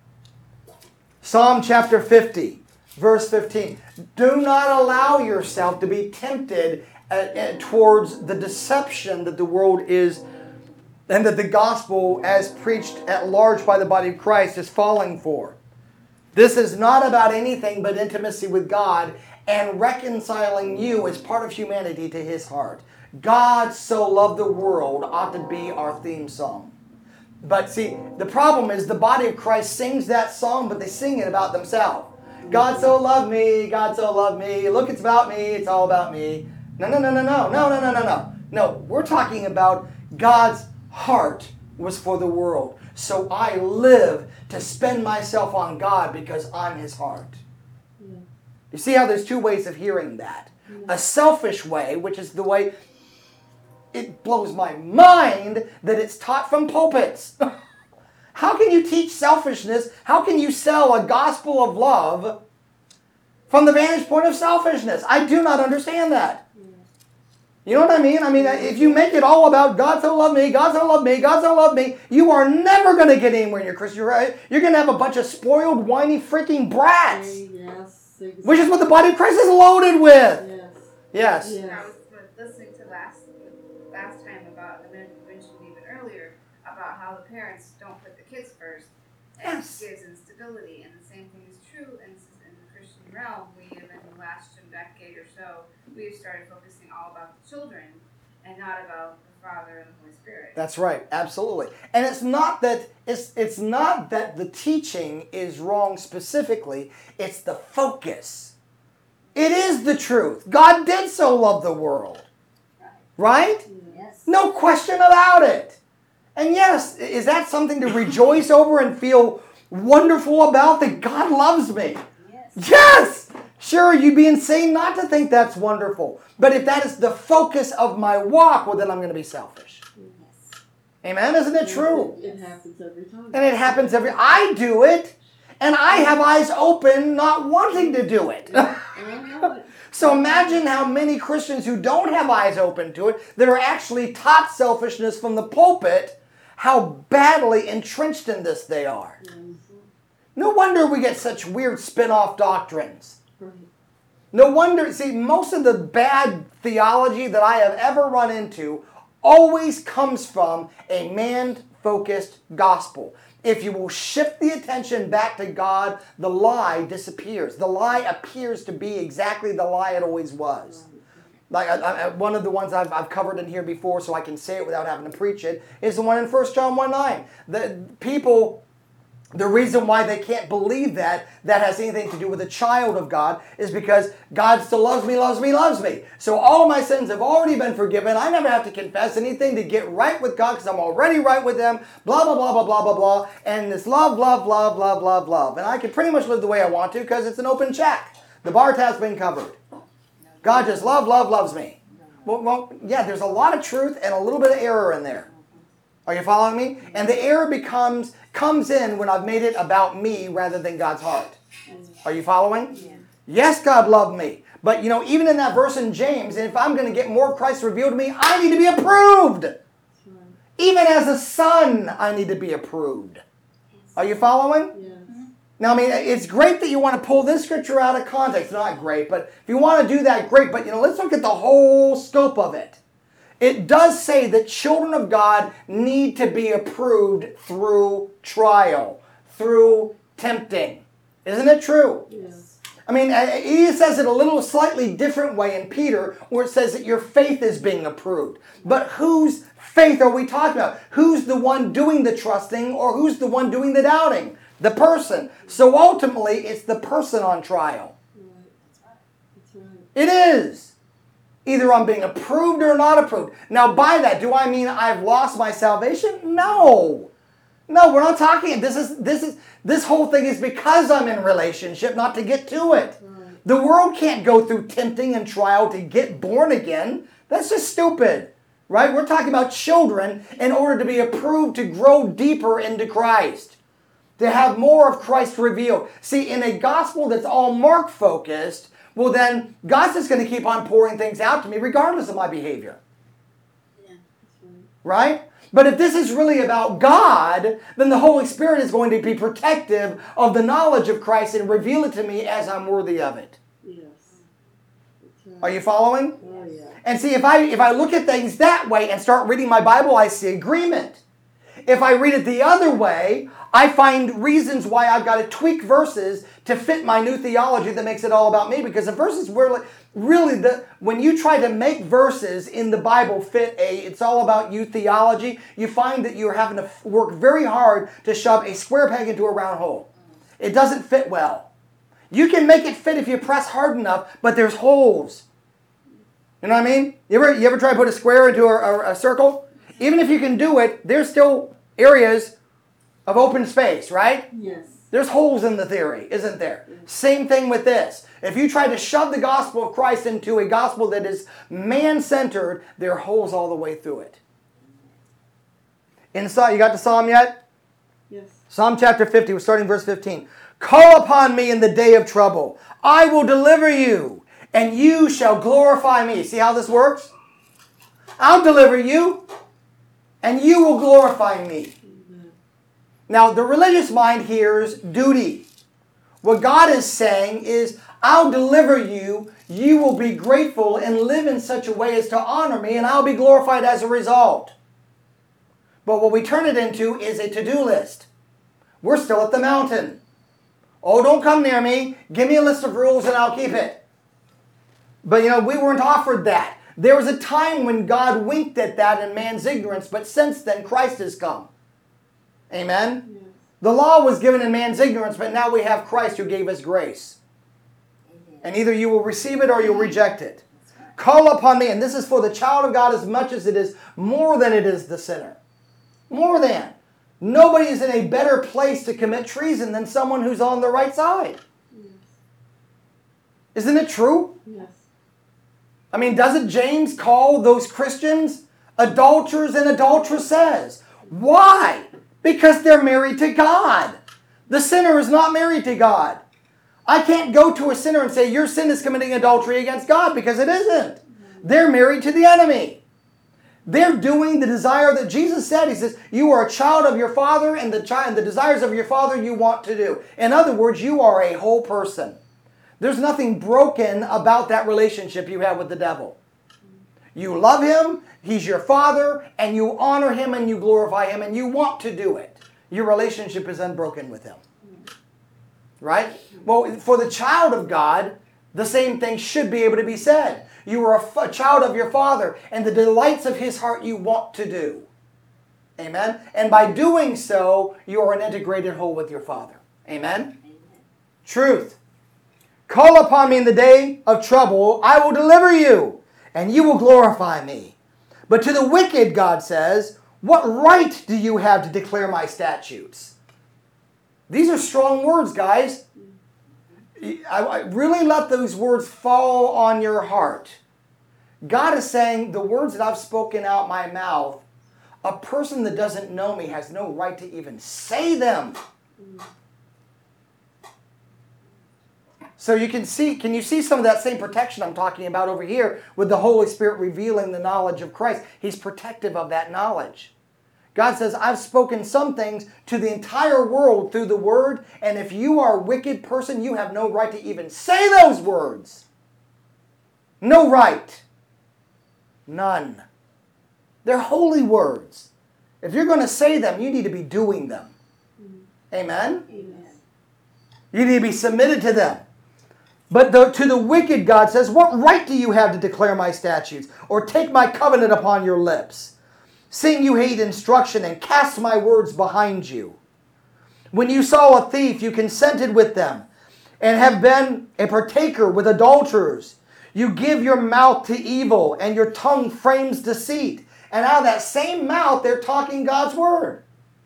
Psalm chapter fifty, verse fifteen. Do not allow yourself to be tempted at, at, towards the deception that the world is, and that the gospel, as preached at large by the body of Christ, is falling for. This is not about anything but intimacy with God and reconciling you as part of humanity to His heart. God so loved the world ought to be our theme song. But see, the problem is the body of Christ sings that song, but they sing it about themselves. God so loved me, God so loved me, look, it's about me, it's all about me. No, no, no, no, no, no, no, no, no, no. No, we're talking about God's heart was for the world. So I live to spend myself on God because I'm His heart. Yeah. You see how there's two ways of hearing that. A selfish way, which is the way, it blows my mind that it's taught from pulpits. How can you teach selfishness? How can you sell a gospel of love from the vantage point of selfishness? I do not understand that. You know what I mean? I mean, if you make it all about God so loved me, God so loved me, God so loved me, you are never going to get anywhere in your Christian life. You're going to have a bunch of spoiled, whiny, freaking brats. Yes. Exactly. Which is what the body of Christ is loaded with. Yes. Yes. Yes. I was listening to last last time about, the minute you mentioned even earlier, about how the parents don't put the kids first. And Yes. it gives instability. And the same thing is true in, in the Christian realm. We have in the last decade or so, we've started focusing all about the children and not about the Father and the Holy Spirit. That's right, absolutely. And it's not that it's it's not that the teaching is wrong specifically, it's the focus. It is the truth. God did so love the world. Right? Yes. No question about it. And yes, is that something to rejoice over and feel wonderful about, that God loves me? Yes. Yes! Sure, you'd be insane not to think that's wonderful. But if that is the focus of my walk, well, then I'm going to be selfish. Yes. Amen? Isn't it true? It, it happens every time. And it happens every... I do it, and I have eyes open not wanting to do it. And I know it. So imagine how many Christians who don't have eyes open to it, that are actually taught selfishness from the pulpit, how badly entrenched in this they are. Mhm. No wonder we get such weird spin-off doctrines. Right. No wonder, see, most of the bad theology that I have ever run into always comes from a man-focused gospel. If you will shift the attention back to God, the lie disappears. The lie appears to be exactly the lie it always was. Like I, I, one of the ones I've, I've covered in here before, so I can say it without having to preach it, is the one in First John one nine. The people, the reason why they can't believe that, that has anything to do with a child of God, is because God still loves me, loves me, loves me. So all of my sins have already been forgiven. I never have to confess anything to get right with God because I'm already right with Him. Blah, blah, blah, blah, blah, blah, blah. And this love, love, love, love, love, love. And I can pretty much live the way I want to because it's an open check. The bar tab's been covered. God just love, love, loves me. Well, well, yeah, there's a lot of truth and a little bit of error in there. Are you following me? And the error becomes comes in when I've made it about me rather than God's heart. Are you following? Yeah. Yes, God loved me. But, you know, even in that verse in James, and if I'm going to get more of Christ revealed to me, I need to be approved. That's right. Even as a son, I need to be approved. Are you following? Yes. Now, I mean, it's great that you want to pull this scripture out of context. Not great, but if you want to do that, great. But, you know, let's look at the whole scope of it. It does say that children of God need to be approved through trial, through tempting. Isn't it true? Yes. I mean, he says it a little slightly different way in Peter, where it says that your faith is being approved. But whose faith are we talking about? Who's the one doing the trusting, or who's the one doing the doubting? The person. So ultimately, it's the person on trial. Right. That's right. It is. Either I'm being approved or not approved. Now, by that, do I mean I've lost my salvation? No. No, we're not talking. This is this is this whole thing is because I'm in relationship, not to get to it. Right. The world can't go through tempting and trial to get born again. That's just stupid. Right? We're talking about children in order to be approved to grow deeper into Christ. To have more of Christ revealed. See, in a gospel that's all Mark focused, well then, God's just going to keep on pouring things out to me regardless of my behavior. Yeah. That's right. Right? But if this is really about God, then the Holy Spirit is going to be protective of the knowledge of Christ and reveal it to me as I'm worthy of it. Yes. That's right. Are you following? Oh, yeah. And see, if I if I look at things that way and start reading my Bible, I see agreement. If I read it the other way, I find reasons why I've got to tweak verses to fit my new theology that makes it all about me. Because the verses were really the when you try to make verses in the Bible fit a it's all about you theology, you find that you're having to work very hard to shove a square peg into a round hole. It doesn't fit well. You can make it fit if you press hard enough, but there's holes. You know what I mean? You ever you ever try to put a square into a, a, a circle? Even if you can do it, there's still areas of open space, right? Yes. There's holes in the theory, isn't there? Same thing with this. If you try to shove the gospel of Christ into a gospel that is man-centered, there are holes all the way through it. Inside, you got the Psalm yet? Yes. Psalm chapter fifty, we're starting verse fifteen. Call upon me in the day of trouble. I will deliver you, and you shall glorify me. See how this works? I'll deliver you, and you will glorify me. Amen. Now, the religious mind hears duty. What God is saying is, I'll deliver you, you will be grateful and live in such a way as to honor me, and I'll be glorified as a result. But what we turn it into is a to-do list. We're still at the mountain. Oh, don't come near me. Give me a list of rules and I'll keep it. But, you know, we weren't offered that. There was a time when God winked at that in man's ignorance, but since then Christ has come. Amen? Yes. The law was given in man's ignorance, but now we have Christ who gave us grace. And either you will receive it or you'll reject it. Call upon me, and this is for the child of God as much as it is more than it is the sinner. More than. Nobody is in a better place to commit treason than someone who's on the right side. Yes. Isn't it true? Yes. I mean, doesn't James call those Christians adulterers and adulteresses? Why? Because they're married to God. The sinner is not married to God. I can't go to a sinner and say, your sin is committing adultery against God, because it isn't. They're married to the enemy. They're doing the desire that Jesus said. He says, you are a child of your father, and the, child, the desires of your father you want to do. In other words, you are a whole person. There's nothing broken about that relationship you have with the devil. You love him, he's your father, and you honor him and you glorify him, and you want to do it. Your relationship is unbroken with him. Right? Well, for the child of God, the same thing should be able to be said. You are a, f- a child of your Father, and the delights of His heart you want to do. Amen? And by doing so, you are an integrated whole with your Father. Amen? Amen. Truth. Call upon me in the day of trouble. I will deliver you, and you will glorify me. But to the wicked, God says, what right do you have to declare my statutes? These are strong words, guys. I, I really let those words fall on your heart. God is saying, the words that I've spoken out my mouth, a person that doesn't know me has no right to even say them. So you can see, can you see some of that same protection I'm talking about over here with the Holy Spirit revealing the knowledge of Christ? He's protective of that knowledge. God says, I've spoken some things to the entire world through the Word, and if you are a wicked person, you have no right to even say those words. No right. None. They're holy words. If you're going to say them, you need to be doing them. Amen? Amen. You need to be submitted to them. But the, to the wicked, God says, what right do you have to declare my statutes or take my covenant upon your lips? Seeing you hate instruction and cast my words behind you. When you saw a thief, you consented with them and have been a partaker with adulterers. You give your mouth to evil and your tongue frames deceit. And out of that same mouth, they're talking God's word.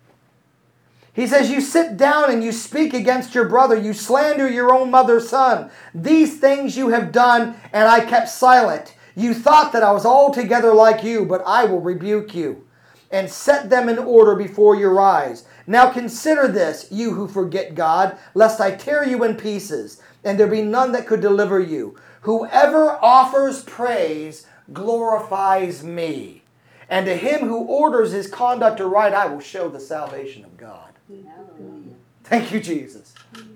He says, you sit down and you speak against your brother. You slander your own mother's son. These things you have done, and I kept silent. You thought that I was altogether like you, but I will rebuke you and set them in order before your eyes. Now consider this, you who forget God, lest I tear you in pieces, and there be none that could deliver you. Whoever offers praise glorifies me. And to him who orders his conduct aright, I will show the salvation of God. Hallelujah. Thank you, Jesus.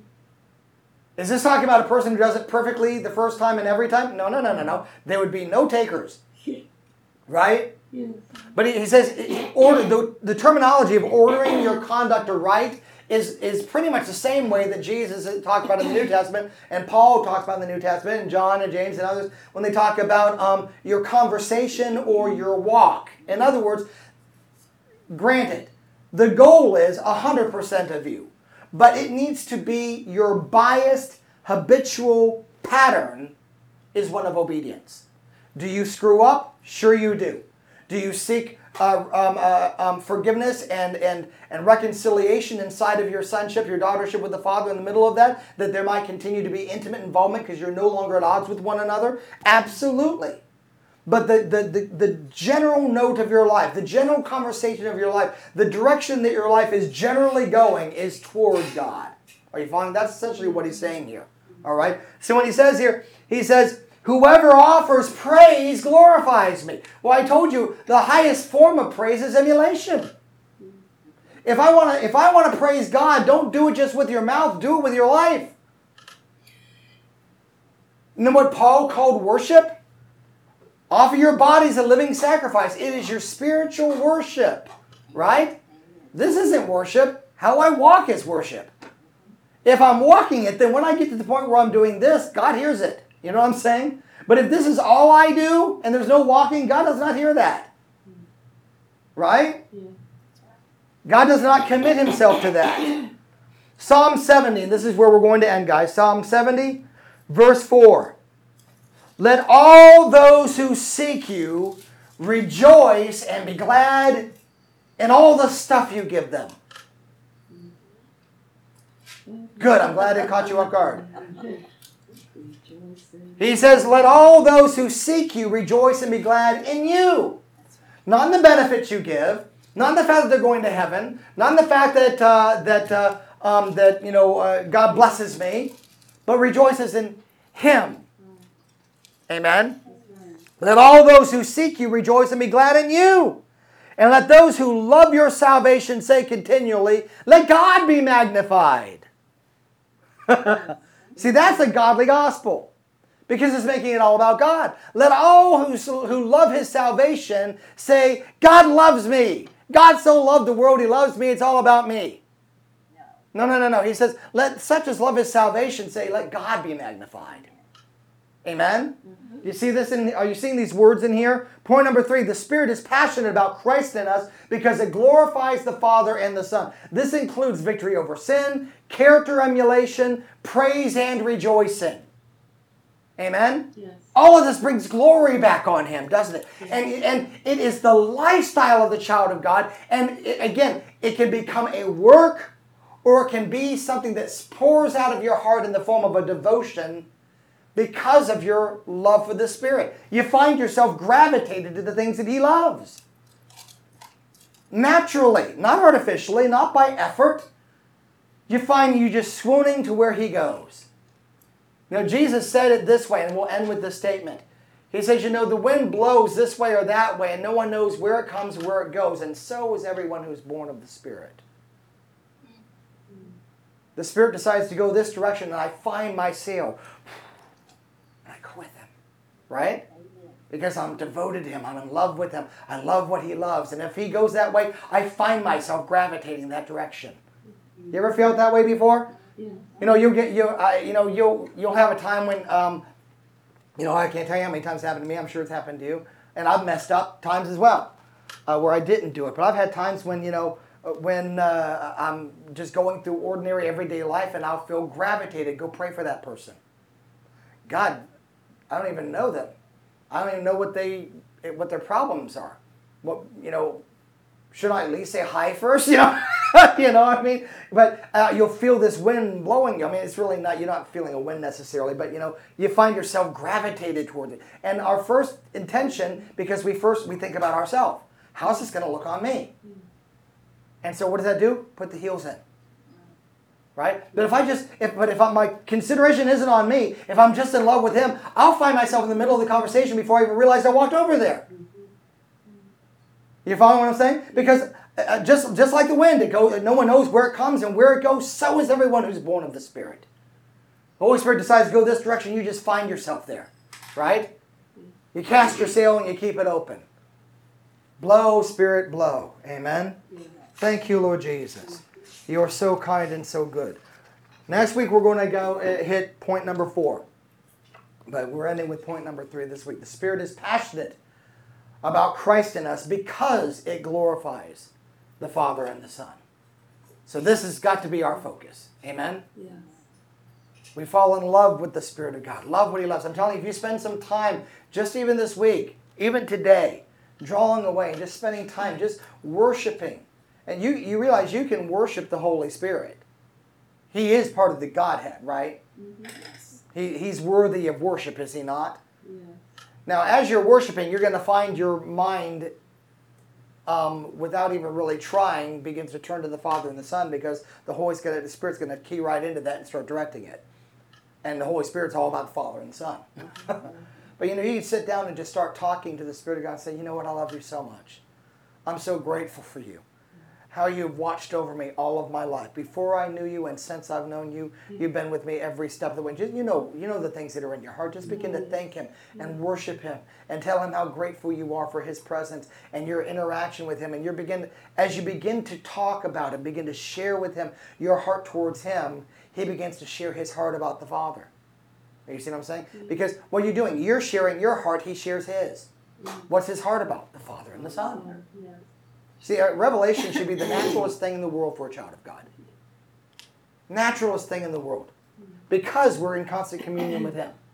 Is this talking about a person who does it perfectly the first time and every time? No, no, no, no, no. There would be no takers. Right? Yes. But he, he says he order, the, the terminology of ordering your conduct aright is, is pretty much the same way that Jesus talked about in the New Testament, and Paul talks about in the New Testament, and John and James and others, when they talk about um, your conversation or your walk. In other words, granted, the goal is one hundred percent of you, but it needs to be your biased, habitual pattern is one of obedience. Do you screw up? Sure you do. Do you seek uh, um, uh, um, forgiveness and, and, and reconciliation inside of your sonship, your daughtership with the Father in the middle of that, that there might continue to be intimate involvement because you're no longer at odds with one another? Absolutely. But the, the, the, the general note of your life, the general conversation of your life, the direction that your life is generally going is toward God. Are you following? That's essentially what he's saying here. All right? So when he says here, he says, whoever offers praise glorifies me. Well, I told you, the highest form of praise is emulation. If I want to, if I want to praise God, don't do it just with your mouth, do it with your life. You know what Paul called worship? Offer your bodies a living sacrifice. It is your spiritual worship, right? This isn't worship. How I walk is worship. If I'm walking it, then when I get to the point where I'm doing this, God hears it. You know what I'm saying? But if this is all I do and there's no walking, God does not hear that. Right? Yeah. God does not commit himself to that. Psalm seventy, and this is where we're going to end, guys. Psalm seventy, verse four. Let all those who seek you rejoice and be glad in all the stuff you give them. Good, I'm glad it caught you off guard. He says, let all those who seek you rejoice and be glad in you. Not in the benefits you give, not in the fact that they're going to heaven, not in the fact that uh, that uh, um, that you know uh, God blesses me, but rejoices in Him. Amen. Let all those who seek you rejoice and be glad in you. And let those who love your salvation say continually, let God be magnified. See, that's a godly gospel. Because it's making it all about God. Let all who, who love His salvation say, God loves me. God so loved the world, He loves me. It's all about me. No, no, no, no. He says, let such as love His salvation say, let God be magnified. Amen? You see this in, are you seeing these words in here? Point number three, the Spirit is passionate about Christ in us because it glorifies the Father and the Son. This includes victory over sin, character emulation, praise and rejoicing. Amen? Yes. All of this brings glory back on Him, doesn't it? And, and it is the lifestyle of the child of God. And it, again, it can become a work or it can be something that pours out of your heart in the form of a devotion because of your love for the Spirit. You find yourself gravitated to the things that He loves. Naturally, not artificially, not by effort. You find you just swooning to where He goes. You know, Jesus said it this way, and we'll end with this statement. He says, you know, the wind blows this way or that way, and no one knows where it comes or where it goes, and so is everyone who's born of the Spirit. The Spirit decides to go this direction, and I find my sail. And I go with Him. Right? Because I'm devoted to Him. I'm in love with Him. I love what He loves. And if He goes that way, I find myself gravitating that direction. You ever felt that way before? Yeah. You know, you'll get you. Uh, you know, you'll you'll have a time when, um, you know, I can't tell you how many times it's happened to me. I'm sure it's happened to you, and I've messed up times as well, uh, where I didn't do it. But I've had times when you know, when uh, I'm just going through ordinary everyday life, and I'll feel gravitated. Go pray for that person. God, I don't even know them. I don't even know what they what their problems are. What you know, should I at least say hi first? You know. You know what I mean? But uh, you'll feel this wind blowing you. I mean, it's really not, you're not feeling a wind necessarily, but you know, you find yourself gravitated toward it. And our first intention, because we first, we think about ourselves. How's this going to look on me? And so what does that do? Put the heels in. Right? But if I just, if, but if I, my consideration isn't on me, if I'm just in love with Him, I'll find myself in the middle of the conversation before I even realize I walked over there. You follow what I'm saying? Because Uh, just, just like the wind, it goes, no one knows where it comes and where it goes. So is everyone who's born of the Spirit. The Holy Spirit decides to go this direction, you just find yourself there. Right? You cast your sail and you keep it open. Blow, Spirit, blow. Amen? Thank you, Lord Jesus. You are so kind and so good. Next week we're going to go uh, hit point number four. But we're ending with point number three this week. The Spirit is passionate about Christ in us because it glorifies the Father and the Son. So this has got to be our focus. Amen? Yes. We fall in love with the Spirit of God. Love what He loves. I'm telling you, if you spend some time, just even this week, even today, drawing away, just spending time, just worshiping. And you, you realize you can worship the Holy Spirit. He is part of the Godhead, right? Mm-hmm. He, he's worthy of worship, is He not? Yes. Now, as you're worshiping, you're going to find your mind, um, without even really trying, begins to turn to the Father and the Son, because the Holy Spirit, the Spirit's going to key right into that and start directing it. And the Holy Spirit's all about the Father and the Son. But you know, you can sit down and just start talking to the Spirit of God and say, you know what, I love you so much. I'm so grateful for you. How you've watched over me all of my life. Before I knew you and since I've known you, you've been with me every step of the way. Just, you know, you know the things that are in your heart. Just begin to thank Him and worship Him and tell Him how grateful you are for His presence and your interaction with Him. And you begin, as you begin to talk about Him, begin to share with Him your heart towards Him, He begins to share His heart about the Father. You see what I'm saying? Because what you're doing, you're sharing your heart, He shares His. What's His heart about? The Father and the Son. Yes. See, uh, revelation should be the naturalest thing in the world for a child of God. Naturalest thing in the world. Because we're in constant communion with Him.